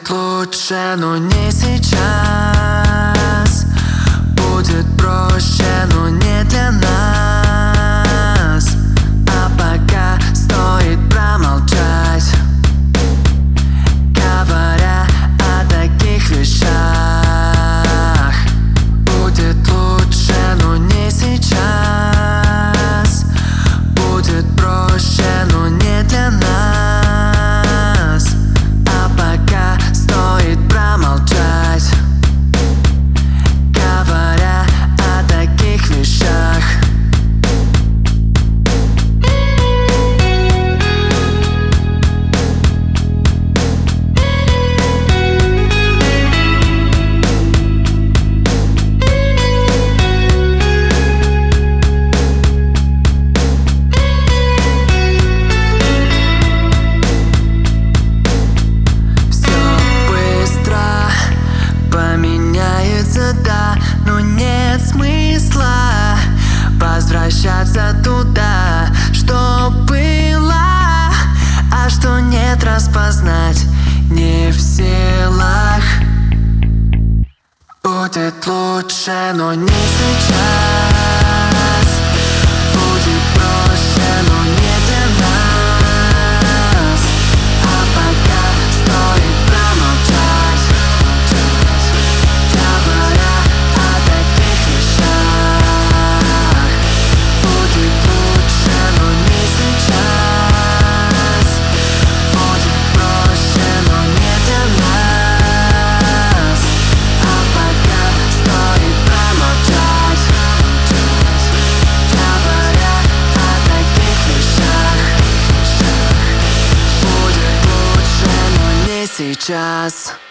Будет лучше, но не сейчас. Будет проще, но не для нас. А пока стоит промолчать, говоря о таких вещах. Будет лучше, но не сейчас. Будет проще, но не для нас. А пока стоит промолчать, говоря о таких вещах. Поменяется, да, но нет смысла возвращаться туда, что было, а что нет, распознать не в силах. Будет лучше, но не сейчас. Будет проще, но не для нас. А пока стоит промолчать, говоря о таких вещах. Будет лучше, но не сейчас. Будет проще, но не для нас. А пока стоит промолчать, говоря о таких вещах. Будет лучше, но не сейчас.